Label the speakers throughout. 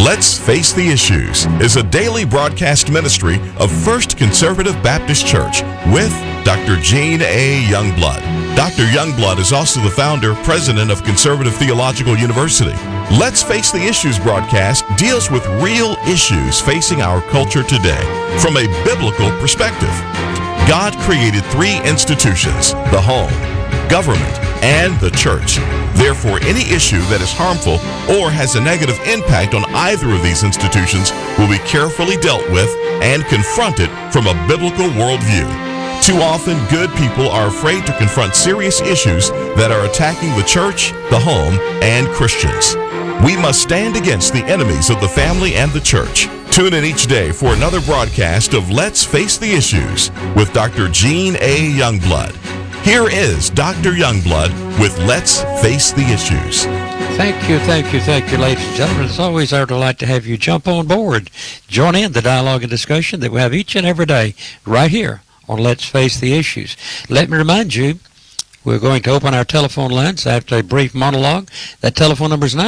Speaker 1: Let's Face the Issues is a daily broadcast ministry of First Conservative Baptist Church with Dr. Gene A. Youngblood. Dr. Youngblood is also the founder, president of Conservative Theological University. Let's Face the Issues broadcast deals with real issues facing our culture today from a biblical perspective. God created three institutions: the home, government, and the church. Therefore, any issue that is harmful or has a negative impact on either of these institutions will be carefully dealt with and confronted from a biblical worldview. Too often, good people are afraid to confront serious issues that are attacking the church, the home, and Christians. We must stand against the enemies of the family and the church. Tune in each day for another broadcast of Let's Face the Issues with Dr. Gene A. Youngblood. Here is Dr. Youngblood with Let's Face the Issues.
Speaker 2: Thank you, ladies and gentlemen. It's always our delight to have you jump on board. Join in the dialogue and discussion that we have each and every day right here on Let's Face the Issues. Let me remind you, we're going to open our telephone lines after a brief monologue. That telephone number is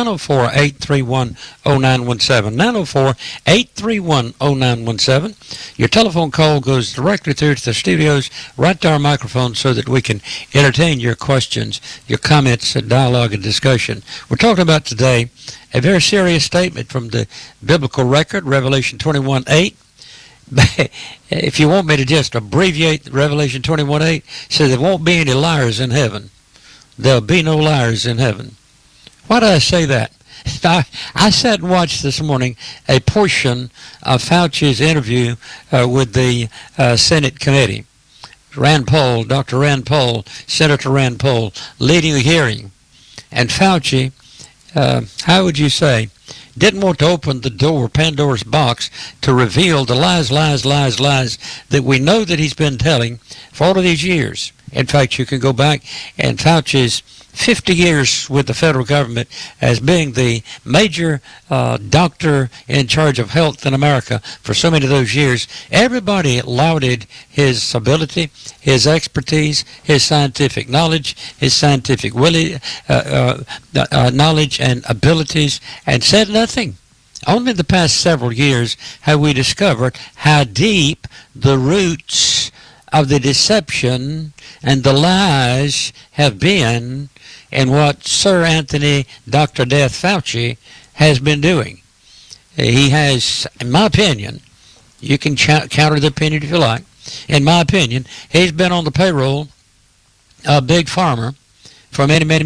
Speaker 2: 904-831-0917. 904-831-0917. Your telephone call goes directly through to the studios, right to our microphone, so that we can entertain your questions, your comments, dialogue, and discussion. We're talking about today a very serious statement from the biblical record, Revelation 21:8. If you want me to just abbreviate Revelation 21:8, says there won't be any liars in heaven. There'll be no liars in heaven. Why do I say that? I sat and watched this morning a portion of Fauci's interview with the Senate committee. Rand Paul, Dr. Rand Paul, Senator Rand Paul, leading the hearing. And Fauci, how would you say, didn't want to open the door, Pandora's box, to reveal the lies that we know that he's been telling for all of these years. In fact, you can go back and Fauci's 50 years with the federal government as being the major doctor in charge of health in America for so many of those years. Everybody lauded his ability, his expertise, his scientific knowledge, his scientific knowledge and abilities, and said nothing. Only the past several years have we discovered how deep the roots of the deception and the lies have been and what Sir Anthony Dr. Death Fauci has been doing. He has, in my opinion, you can counter the opinion if you like, in my opinion, he's been on the payroll of Big Pharma for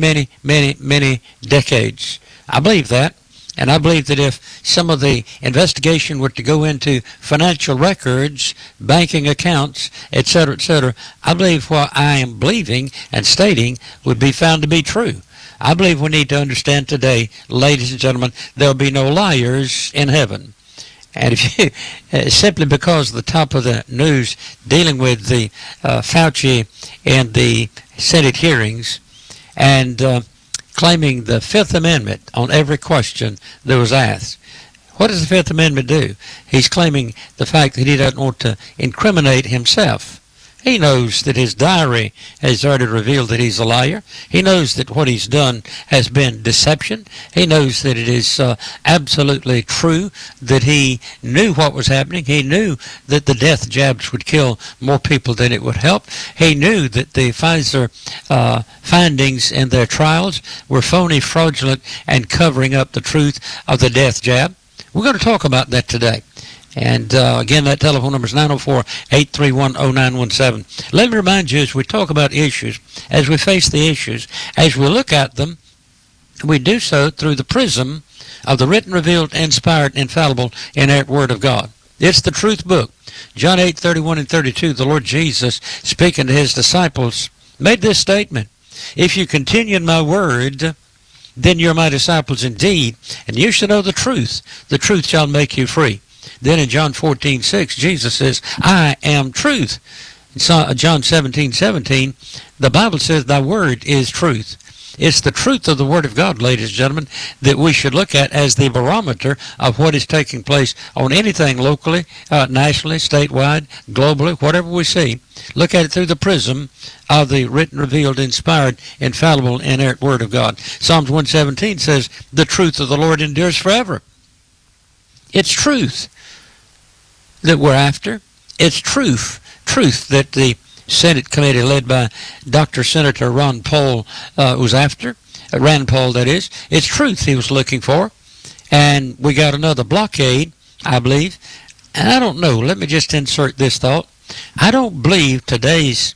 Speaker 2: many decades. I believe that. And I believe that if some of the investigation were to go into financial records, banking accounts, etc., I believe what I am believing and stating would be found to be true. I believe we need to understand today, ladies and gentlemen, there'll be no liars in heaven. And if you, simply because of the top of the news dealing with the Fauci and the Senate hearings and claiming the Fifth Amendment on every question that was asked. What does the Fifth Amendment do? He's claiming the fact that he doesn't want to incriminate himself. He knows that his diary has already revealed that he's a liar. He knows that what he's done has been deception. He knows that it is absolutely true that he knew what was happening. He knew that the death jabs would kill more people than it would help. He knew that the Pfizer findings in their trials were phony, fraudulent, and covering up the truth of the death jab. We're going to talk about that today. And again, that telephone number is 904-831-0917. Let me remind you, as we talk about issues, as we face the issues, as we look at them, we do so through the prism of the written, revealed, inspired, infallible, inerrant Word of God. It's the truth book. John 8:31 and 32, the Lord Jesus, speaking to his disciples, made this statement: "If you continue in my word, then you're my disciples indeed, and you shall know the truth. The truth shall make you free." Then in John 14:6, Jesus says, "I am truth." In John 17:17, the Bible says, "Thy word is truth." It's the truth of the Word of God, ladies and gentlemen, that we should look at as the barometer of what is taking place on anything locally, nationally, statewide, globally, whatever we see. Look at it through the prism of the written, revealed, inspired, infallible, inerrant Word of God. Psalms 117 says, "The truth of the Lord endures forever." It's truth that we're after. It's truth that the Senate committee led by Dr. Senator Ron Paul was after. Rand Paul, that is. It's truth he was looking for. And we got another blockade, I believe. And I don't know. Let me just insert this thought. I don't believe today's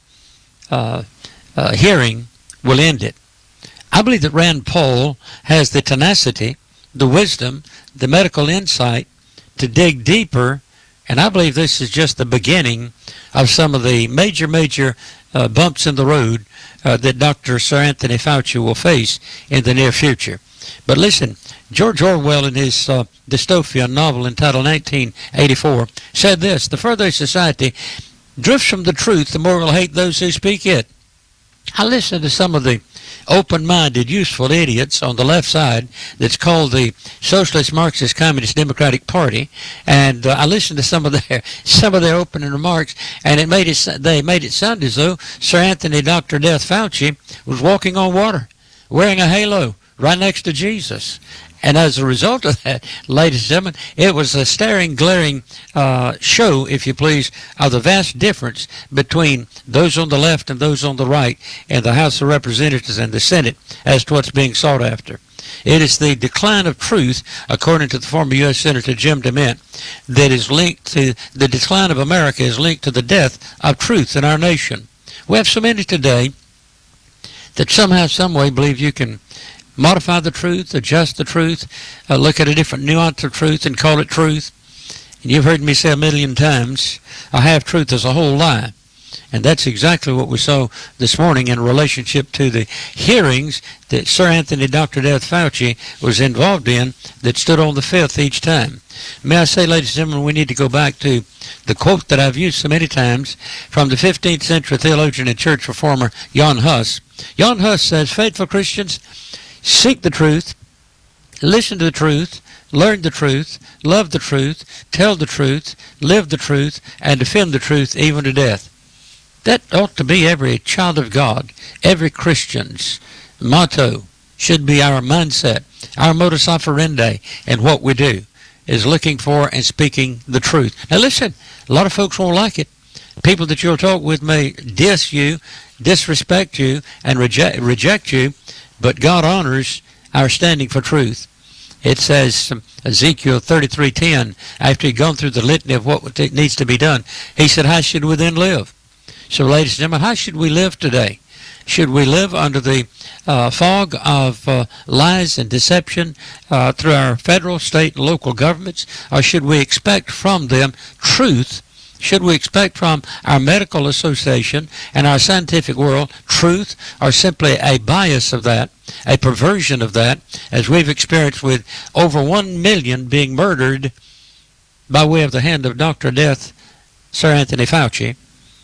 Speaker 2: hearing will end it. I believe that Rand Paul has the tenacity, the wisdom, the medical insight to dig deeper, and I believe this is just the beginning of some of the major bumps in the road that Dr. Sir Anthony Fauci will face in the near future. But listen, George Orwell in his dystopian novel entitled 1984 said this: the further a society drifts from the truth, the more it will hate those who speak it. I listened to some of the open-minded, useful idiots on the left side that's called the Socialist Marxist Communist Democratic Party, and I listened to some of their opening remarks, and they made it sound as though Sir Anthony Dr. Death Fauci was walking on water, wearing a halo right next to Jesus. And as a result of that, ladies and gentlemen, it was a staring, glaring show, if you please, of the vast difference between those on the left and those on the right in the House of Representatives and the Senate as to what's being sought after. It is the decline of truth, according to the former U.S. Senator Jim DeMint, that is linked to the decline of America, is linked to the death of truth in our nation. We have so many today that somehow, some way believe you can modify the truth, adjust the truth, look at a different nuance of truth and call it truth. And you've heard me say a million times, a half-truth is a whole lie. And that's exactly what we saw this morning in relationship to the hearings that Sir Anthony Dr. Death Fauci was involved in that stood on the fifth each time. May I say, ladies and gentlemen, we need to go back to the quote that I've used so many times from the 15th century theologian and church reformer Jan Hus. Jan Hus says, faithful Christians, seek the truth, listen to the truth, learn the truth, love the truth, tell the truth, live the truth, and defend the truth even to death. That ought to be every child of God, every Christian's motto, should be our mindset, our modus operandi in what we do, is looking for and speaking the truth. Now listen, a lot of folks won't like it. People that you'll talk with may diss you, disrespect you, and reject you, but God honors our standing for truth. It says, Ezekiel 33:10, after he'd gone through the litany of what needs to be done, he said, how should we then live? So, ladies and gentlemen, how should we live today? Should we live under the fog of lies and deception through our federal, state, and local governments, or should we expect from them truth? Should we expect from our medical association and our scientific world truth, or simply a bias of that, a perversion of that, as we've experienced with over 1 million being murdered by way of the hand of Dr. Death, Sir Anthony Fauci?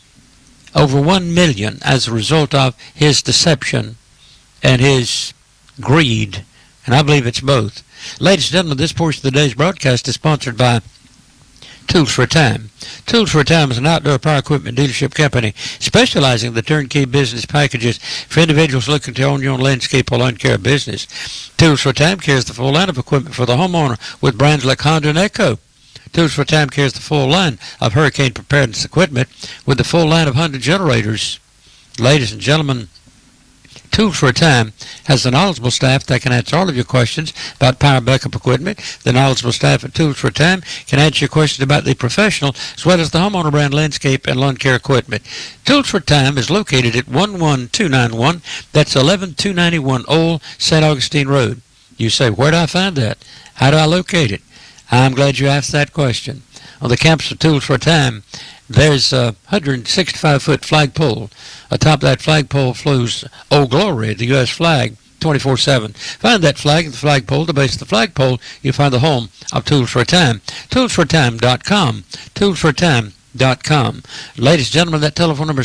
Speaker 2: Over 1 million as a result of his deception and his greed, and I believe it's both. Ladies and gentlemen, this portion of today's broadcast is sponsored by Tools for a Time. Tools for a Time is an outdoor power equipment dealership company specializing in the turnkey business packages for individuals looking to own your own landscape or lawn care business. Tools for a Time carries the full line of equipment for the homeowner with brands like Honda and Echo. Tools for a Time carries the full line of hurricane preparedness equipment with the full line of Honda generators. Ladies and gentlemen, Tools for a Time has the knowledgeable staff that can answer all of your questions about power backup equipment. The knowledgeable staff at Tools for a Time can answer your questions about the professional as well as the homeowner brand landscape and lawn care equipment. Tools for a Time is located at 11291. That's 11291 Old St. Augustine Road. You say, where do I find that? How do I locate it? I'm glad you asked that question. On the campus of Tools for a Time, there's a 165-foot flagpole. Atop that flagpole flows Old Glory, the U.S. flag, 24/7. Find that flag at the flagpole. The base of the flagpole, you'll find the home of Tools for a Time. ToolsForATime.com. ToolsForATime.com. Ladies and gentlemen, that telephone number is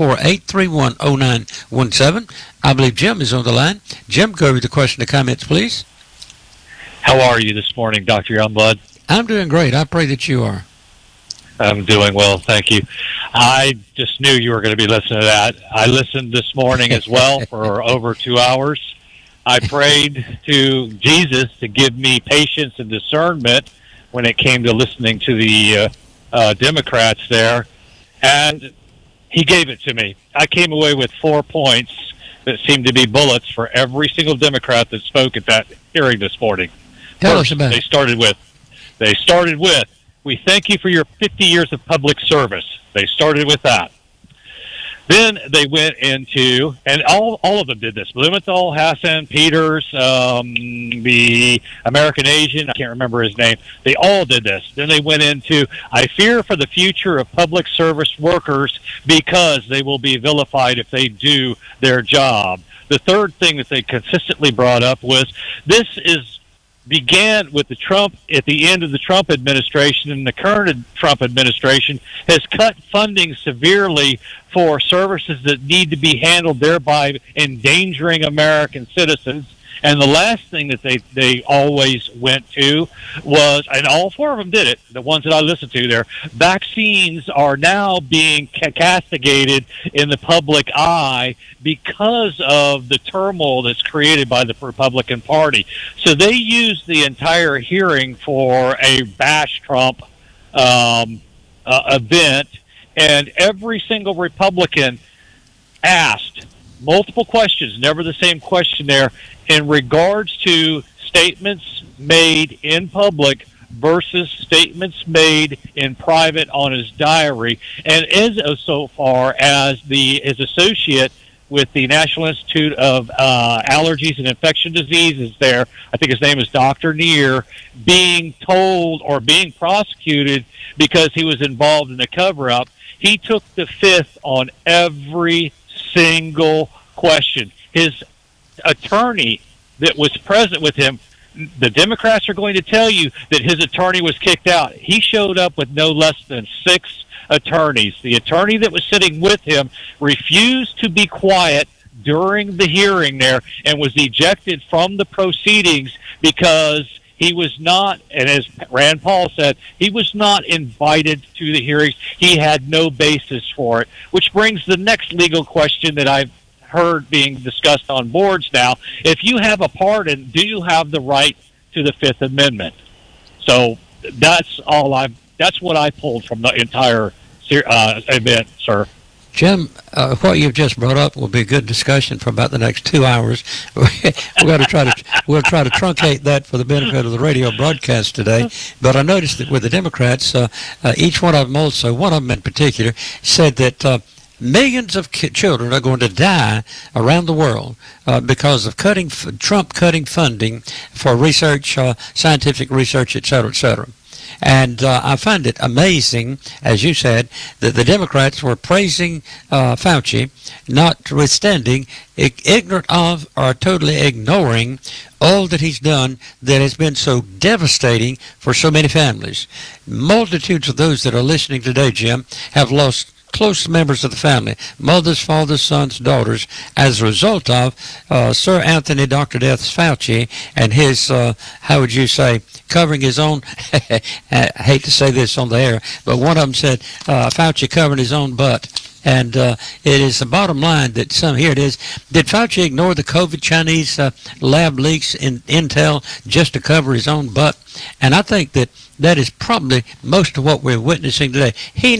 Speaker 2: 904-831-0917. I believe Jim is on the line. Jim, go over the question and comments, please.
Speaker 3: How are you this morning, Dr. Youngblood?
Speaker 2: I'm doing great. I pray that you are.
Speaker 3: I'm doing well, thank you. I just knew you were going to be listening to that. I listened this morning as well for over 2 hours. I prayed to Jesus to give me patience and discernment when it came to listening to the Democrats there, and he gave it to me. I came away with 4 points that seemed to be bullets for every single Democrat that spoke at that hearing this morning.
Speaker 2: Tell us about it.
Speaker 3: They started with, we thank you for your 50 years of public service. They started with that. Then they went into, and all of them did this, Blumenthal, Hassan, Peters, the American Asian, I can't remember his name, they all did this. Then they went into, I fear for the future of public service workers because they will be vilified if they do their job. The third thing that they consistently brought up was, began with the Trump, at the end of the Trump administration, and the current Trump administration has cut funding severely for services that need to be handled, thereby endangering American citizens. And the last thing that they always went to was, and all 4 of them did it, the ones that I listened to there, vaccines are now being castigated in the public eye because of the turmoil that's created by the Republican Party. So they used the entire hearing for a bash Trump event, and every single Republican asked multiple questions, never the same question there, in regards to statements made in public versus statements made in private on his diary. And so far as his associate with the National Institute of Allergies and Infectious Diseases there, I think his name is Dr. Neer, being told or being prosecuted because he was involved in a cover-up, he took the fifth on every single question. His attorney that was present with him, the Democrats are going to tell you that his attorney was kicked out. He showed up with no less than 6 attorneys. The attorney that was sitting with him refused to be quiet during the hearing there and was ejected from the proceedings because he was not, and as Rand Paul said, he was not invited to the hearings. He had no basis for it, which brings the next legal question that I've heard being discussed on boards now. If you have a pardon, do you have the right to the Fifth Amendment? So that's what I pulled from the entire event, sir.
Speaker 2: Jim, what you've just brought up will be a good discussion for about the next 2 hours. we'll try to truncate that for the benefit of the radio broadcast today. But I noticed that with the Democrats, each one of them also, one of them in particular, said that millions of children are going to die around the world because of Trump cutting funding for research, scientific research, et cetera, et cetera. And I find it amazing, as you said, that the Democrats were praising Fauci, notwithstanding ignorant of or totally ignoring all that he's done that has been so devastating for so many families. Multitudes of those that are listening today, Jim, have lost close members of the family, mothers, fathers, sons, daughters, as a result of Sir Anthony Dr. Death Fauci and his, how would you say, covering his own, I hate to say this on the air, but one of them said Fauci covering his own butt. And it is the bottom line that here it is. Did Fauci ignore the COVID Chinese lab leaks in Intel just to cover his own butt? And I think that is probably most of what we're witnessing today. He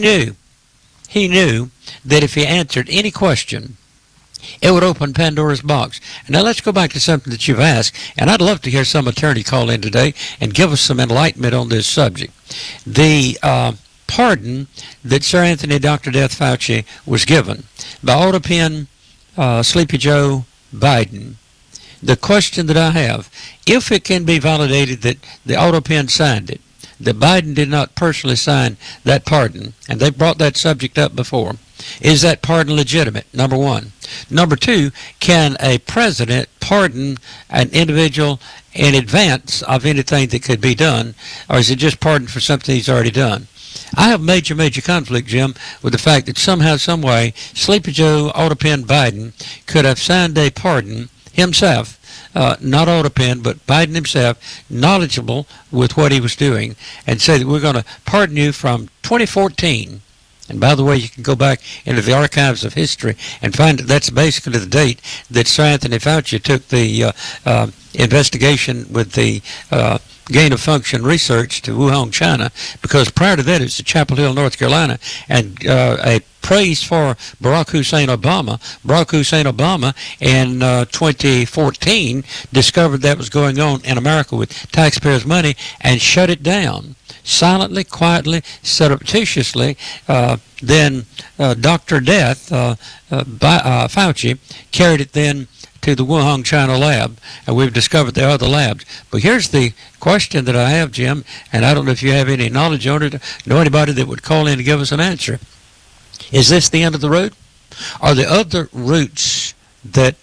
Speaker 2: knew that if he answered any question, it would open Pandora's box. Now let's go back to something that you've asked, and I'd love to hear some attorney call in today and give us some enlightenment on this subject. The pardon that Sir Anthony Dr. Death Fauci was given by Autopen Sleepy Joe Biden. The question that I have, if it can be validated that the Autopen signed it, that Biden did not personally sign that pardon, and they've brought that subject up before, is that pardon legitimate, number one? Number two, can a president pardon an individual in advance of anything that could be done, or is it just pardon for something he's already done? I have major conflict, Jim, with the fact that somehow, some way, Sleepy Joe Autopen Biden could have signed a pardon himself, not Autopen, but Biden himself, knowledgeable with what he was doing, and say that we're going to pardon you from 2014 And by the way, you can go back into the archives of history and find that's basically the date that Sir Anthony Fauci took the investigation with the gain-of-function research to Wuhan, China, because prior to that it was at Chapel Hill, North Carolina, and a praise for Barack Hussein Obama. Barack Hussein Obama in 2014 discovered that was going on in America with taxpayers' money and shut it down. Silently, quietly, surreptitiously. Then Dr. Death, Fauci, carried it then to the Wuhan, China lab, and we've discovered there are other labs. But here's the question that I have, Jim, and I don't know if you have any knowledge on it, know anybody that would call in to give us an answer. Is this the end of the road? Are there other routes that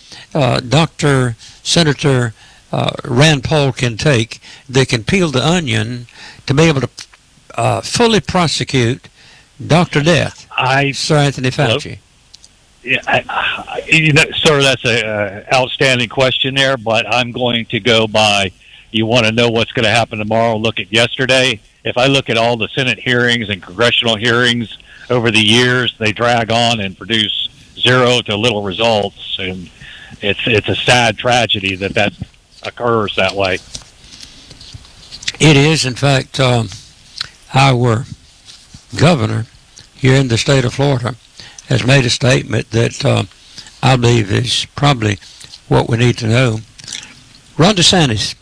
Speaker 2: Senator Rand Paul can take that can peel the onion to be able to fully prosecute Dr. Death, Sir Anthony Fauci?
Speaker 3: Yeah, sir, that's an outstanding question there, but I'm going to go by, you want to know what's going to happen tomorrow, look at yesterday. If I look at all the Senate hearings and congressional hearings over the years, they drag on and produce zero to little results, and it's a sad tragedy that occurs that way.
Speaker 2: It is. In fact, our governor here in the state of Florida has made a statement that I believe is probably what we need to know. Ron DeSantis,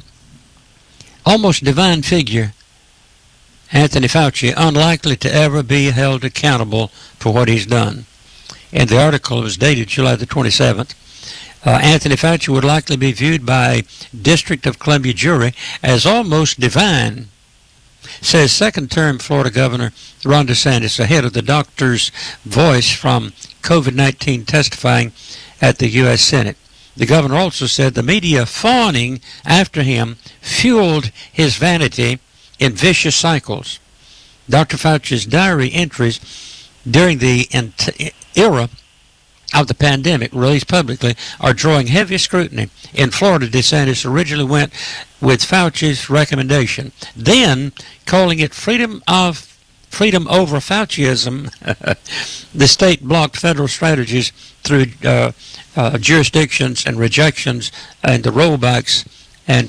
Speaker 2: almost divine figure, Anthony Fauci, unlikely to ever be held accountable for what he's done. And the article was dated July the 27th. Anthony Fauci would likely be viewed by District of Columbia jury as almost divine, says second-term Florida Governor Ron DeSantis, ahead of the doctor's voice from COVID-19 testifying at the U.S. Senate. The governor also said the media fawning after him fueled his vanity in vicious cycles. Dr. Fauci's diary entries during the era of the pandemic released publicly are drawing heavy scrutiny. In Florida, DeSantis originally went with Fauci's recommendation, then calling it freedom over Fauciism. The state blocked federal strategies through jurisdictions and rejections and the rollbacks and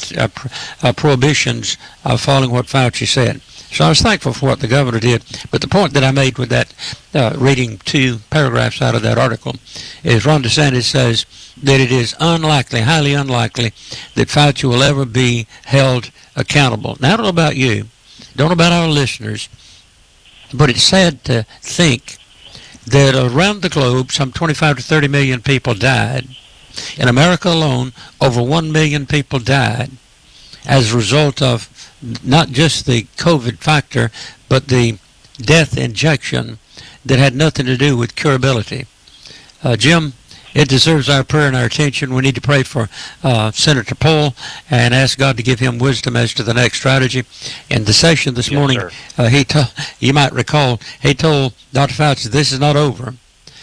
Speaker 2: prohibitions of following what Fauci said. So I was thankful for what the governor did. But the point that I made with that, reading 2 paragraphs out of that article, is Ron DeSantis says that it is unlikely, highly unlikely, that Fauci will ever be held accountable. Now, I don't know about you, don't know about our listeners, but it's sad to think that around the globe, some 25 to 30 million people died. In America alone, over 1 million people died as a result of not just the COVID factor, but the death injection that had nothing to do with curability. Jim, it deserves our prayer and our attention. We need to pray for Senator Paul and ask God to give him wisdom as to the next strategy. In the session this morning, you might recall, he told Dr. Fauci, this is not over.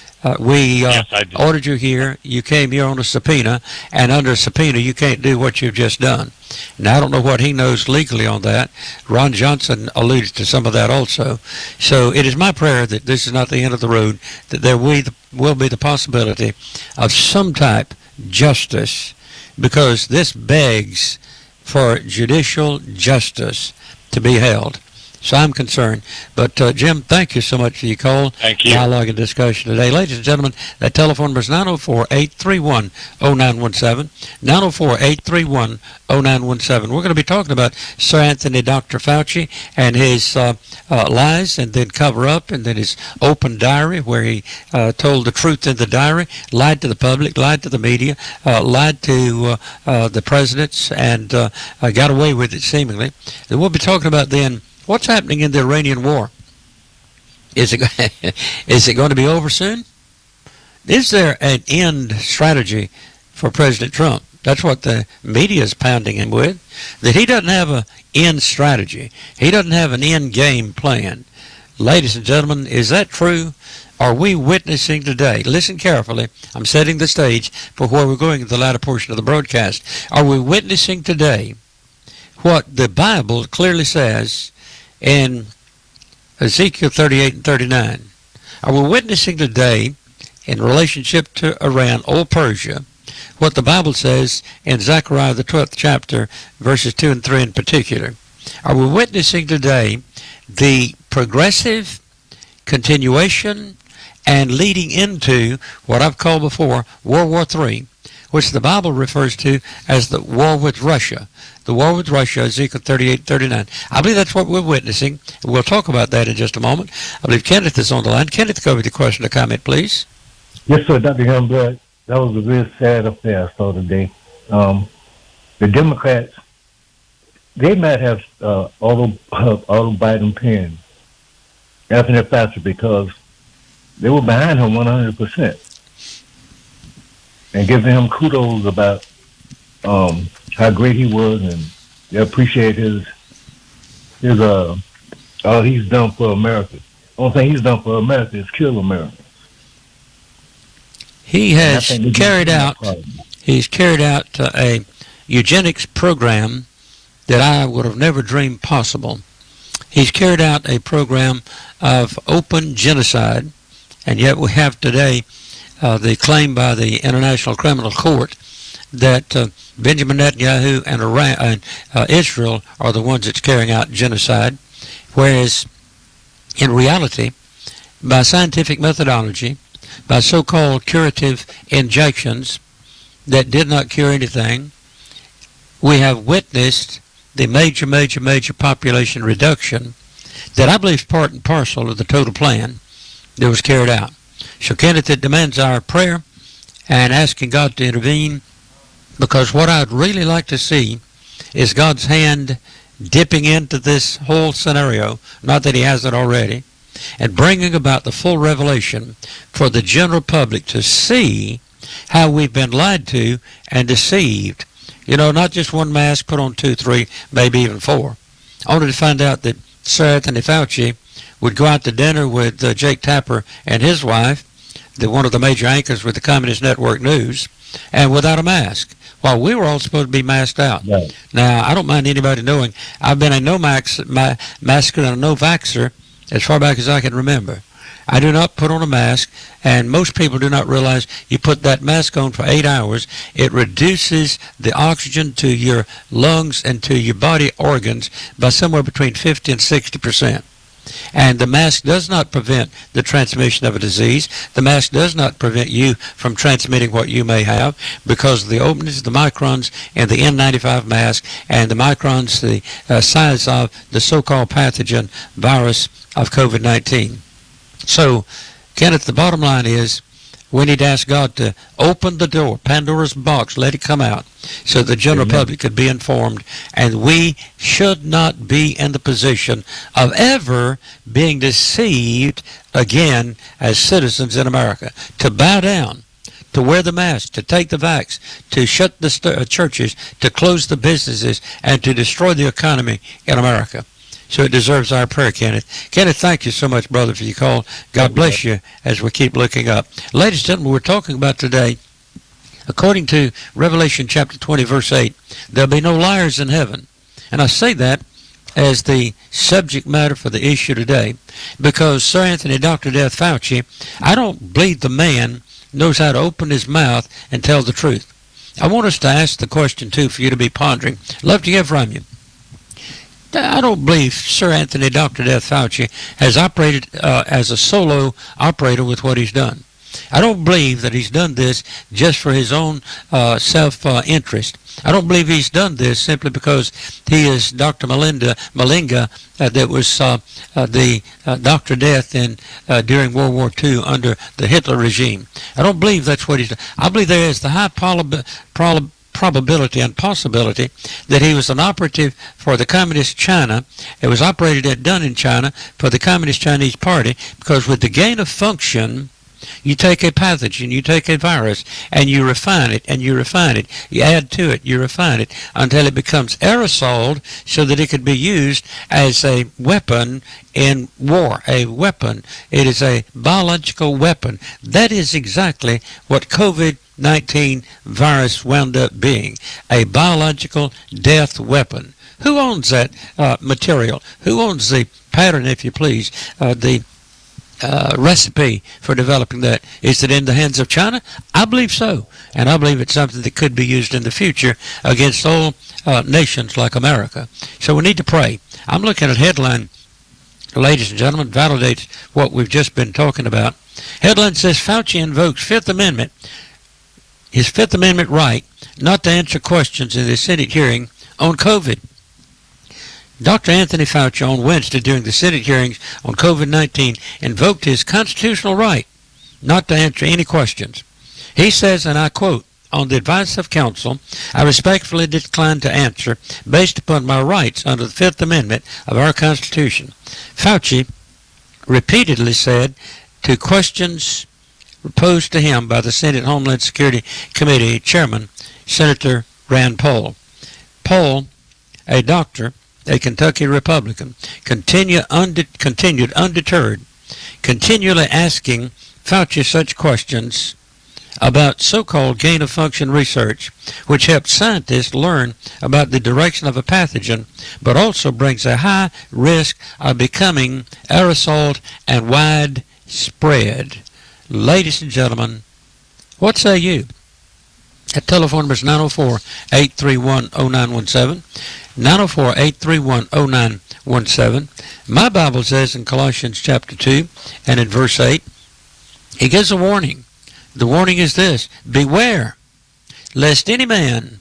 Speaker 2: We ordered you here. You came here on a subpoena, and under a subpoena, you can't do what you've just done. Now, I don't know what he knows legally on that. Ron Johnson alluded to some of that also. So it is my prayer that this is not the end of the road, that there will be the possibility of some type justice, because this begs for judicial justice to be held. So I'm concerned. But, Jim, thank you so much for your call.
Speaker 3: Thank you.
Speaker 2: Dialogue and discussion today. Ladies and gentlemen, that telephone number is 904-831-0917. 904-831-0917. We're going to be talking about Sir Anthony Dr. Fauci and his lies, and then cover up, and then his open diary where he told the truth in the diary, lied to the public, lied to the media, lied to the presidents, and got away with it seemingly. And we'll be talking about then what's happening in the Iranian war. Is it going to be over soon? Is there an end strategy for President Trump? That's what the media is pounding him with, that he doesn't have an end strategy. He doesn't have an end game plan. Ladies and gentlemen, is that true? Are we witnessing today? Listen carefully. I'm setting the stage for where we're going in the latter portion of the broadcast. Are we witnessing today what the Bible clearly says in Ezekiel 38 and 39. Are we witnessing today in relationship to Iran or Persia what the Bible says in Zechariah the 12th chapter, verses 2 and 3 in particular? Are we witnessing today the progressive continuation and leading into what I've called before World War III, which the Bible refers to as the war with Russia? The war with Russia, Ezekiel 38, 39. I believe that's what we're witnessing. We'll talk about that in just a moment. I believe Kenneth is on the line. Kenneth, go with your question or comment, please.
Speaker 4: Yes, sir, Dr. Youngblood. That was a real sad affair I saw today. The Democrats, they might have auto Biden pen after their faster because they were behind him 100% and giving him kudos about how great he was, and they appreciate his all he's done for America. The only thing he's done for America is kill America.
Speaker 2: He has carried out a eugenics program that I would have never dreamed possible. He's carried out a program of open genocide, and yet we have today the claim by the International Criminal Court that Benjamin Netanyahu and Iran, Israel are the ones that's carrying out genocide, whereas in reality, by scientific methodology, by so-called curative injections that did not cure anything, we have witnessed the major population reduction that I believe is part and parcel of the total plan that was carried out. So, Kenneth, it demands our prayer and asking God to intervene, because what I'd really like to see is God's hand dipping into this whole scenario, not that he hasn't already, and bringing about the full revelation for the general public to see how we've been lied to and deceived. You know, not just one mask, put on 2, 3, maybe even 4. Only to find out that Sir Anthony Fauci would go out to dinner with Jake Tapper and his wife, one of the major anchors with the Communist Network News, and without a mask, while we were all supposed to be masked out.
Speaker 4: Right.
Speaker 2: Now, I don't mind anybody knowing, I've been a masker and a no-vaxxer as far back as I can remember. I do not put on a mask, and most people do not realize you put that mask on for 8 hours, it reduces the oxygen to your lungs and to your body organs by somewhere between 50 and 60%. And the mask does not prevent the transmission of a disease. The mask does not prevent you from transmitting what you may have, because of the openings, the microns in the N95 mask, and the microns, the size of the so-called pathogen virus of COVID-19. So, Kenneth, the bottom line is we need to ask God to open the door, Pandora's box, let it come out, so the general public could be informed, and we should not be in the position of ever being deceived again as citizens in America, to bow down, to wear the mask, to take the vax, to shut the churches, to close the businesses, and to destroy the economy in America. So it deserves our prayer, Kenneth. Kenneth, thank you so much, brother, for your call. God bless you as we keep looking up. Ladies and gentlemen, we're talking about today, according to Revelation chapter 20, verse 8, there'll be no liars in heaven. And I say that as the subject matter for the issue today, because Sir Anthony Dr. Death Fauci, I don't believe the man knows how to open his mouth and tell the truth. I want us to ask the question, too, for you to be pondering. Love to hear from you. I don't believe Sir Anthony Dr. Death Fauci has operated as a solo operator with what he's done. I don't believe that he's done this just for his own self-interest. I don't believe he's done this simply because he is Dr. Malinga, that was the Dr. Death during World War II under the Hitler regime. I don't believe that's what he's done. I believe there is the high probability and possibility that he was an operative for the Communist China. It was operated and done in China for the Communist Chinese Party, because with the gain of function, you take a pathogen, you take a virus, and you refine it, and you refine it. You add to it, you refine it, until it becomes aerosoled so that it could be used as a weapon in war, a weapon. It is a biological weapon. That is exactly what COVID COVID-19 virus wound up being? A biological death weapon. Who owns that material? Who owns the pattern, if you please, the recipe for developing that? Is it in the hands of China? I believe so, and I believe it's something that could be used in the future against all nations like America. So we need to pray. I'm looking at headline, ladies and gentlemen, validates what we've just been talking about. Headline says Fauci invokes Fifth Amendment, his Fifth Amendment right not to answer questions in the Senate hearing on COVID. Dr. Anthony Fauci on Wednesday during the Senate hearings on COVID-19 invoked his constitutional right not to answer any questions. He says, and I quote, "On the advice of counsel, I respectfully decline to answer based upon my rights under the Fifth Amendment of our Constitution." Fauci repeatedly said to questions posed to him by the Senate Homeland Security Committee Chairman, Senator Rand Paul. Paul, a doctor, a Kentucky Republican, continued undeterred, continually asking Fauci such questions about so-called gain-of-function research, which helps scientists learn about the direction of a pathogen, but also brings a high risk of becoming aerosoled and widespread. Ladies and gentlemen, what say you? That telephone number is 904-831-0917. 904-831-0917. My Bible says in Colossians chapter 2 and in verse 8, he gives a warning. The warning is this: beware, lest any man,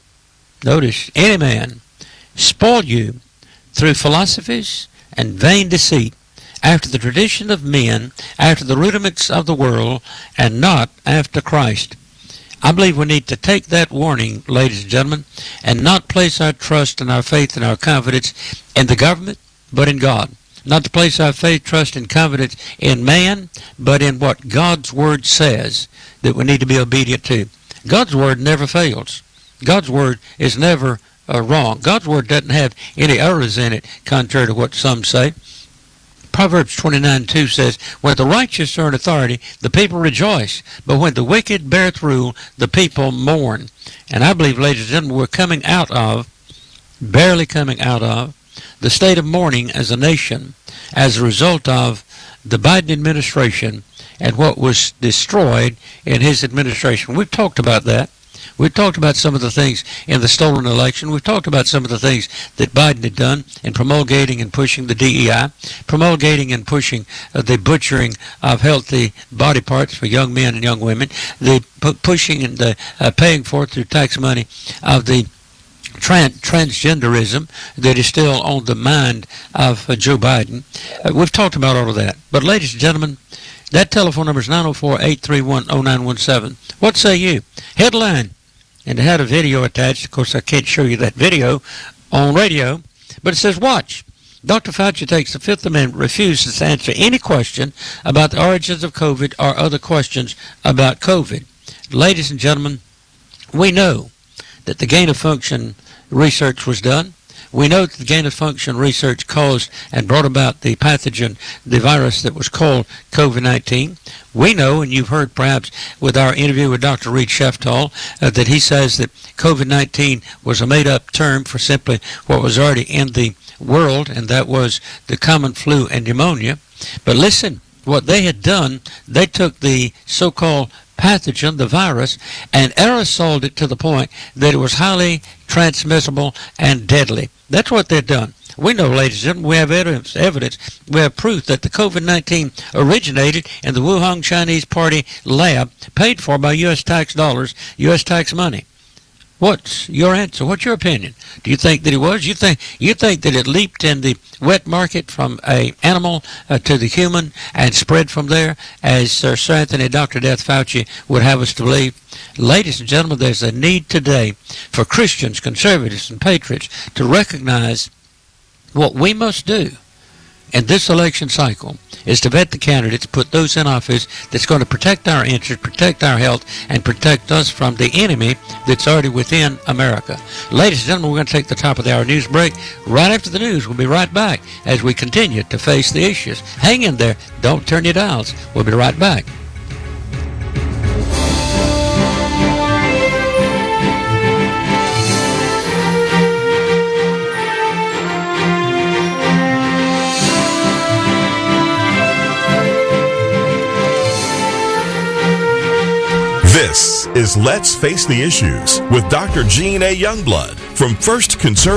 Speaker 2: notice, any man, spoil you through philosophies and vain deceit, after the tradition of men, after the rudiments of the world, and not after Christ. I believe we need to take that warning, ladies and gentlemen, and not place our trust and our faith and our confidence in the government, but in God. Not to place our faith, trust, and confidence in man, but in what God's Word says that we need to be obedient to. God's Word never fails. God's Word is never wrong. God's Word doesn't have any errors in it, contrary to what some say. Proverbs 29:2 says, "When the righteous are in authority, the people rejoice, but when the wicked beareth rule, the people mourn." And I believe, ladies and gentlemen, we're coming out of, barely coming out of, the state of mourning as a nation as a result of the Biden administration and what was destroyed in his administration. We've talked about that. We've talked about some of the things in the stolen election. We've talked about some of the things that Biden had done in promulgating and pushing the DEI, promulgating and pushing the butchering of healthy body parts for young men and young women, the pushing and the paying for through tax money of the transgenderism that is still on the mind of Joe Biden. We've talked about all of that. But ladies and gentlemen, that telephone number is 904-831-0917. What say you? Headline. And it had a video attached. Of course, I can't show you that video on radio, but it says, watch. Dr. Fauci takes the Fifth Amendment, refuses to answer any question about the origins of COVID or other questions about COVID. Ladies and gentlemen, we know that the gain-of-function research was done. We know that the gain-of-function research caused and brought about the pathogen, the virus that was called COVID-19. We know, and you've heard perhaps with our interview with Dr. Reed Sheftall, that he says that COVID-19 was a made-up term for simply what was already in the world, and that was the common flu and pneumonia. But listen, what they had done, they took the so-called pathogen, the virus, and aerosoled it to the point that it was highly transmissible and deadly. That's what they've done. We know, ladies and gentlemen, we have evidence, we have proof that the COVID-19 originated in the Wuhan Chinese Party lab, paid for by U.S. tax dollars, U.S. tax money. What's your answer? What's your opinion? Do you think that it was? You think that it leaped in the wet market from an animal to the human and spread from there, as Sir Anthony Dr. Death Fauci would have us to believe? Ladies and gentlemen, there's a need today for Christians, conservatives, and patriots to recognize what we must do in this election cycle is to vet the candidates, put those in office that's going to protect our interests, protect our health, and protect us from the enemy that's already within America. Ladies and gentlemen, we're going to take the top of the hour news break. Right after the news, we'll be right back as we continue to face the issues. Hang in there. Don't turn your dials. We'll be right back.
Speaker 1: This is Let's Face the Issues with Dr. Gene A. Youngblood from First Conservative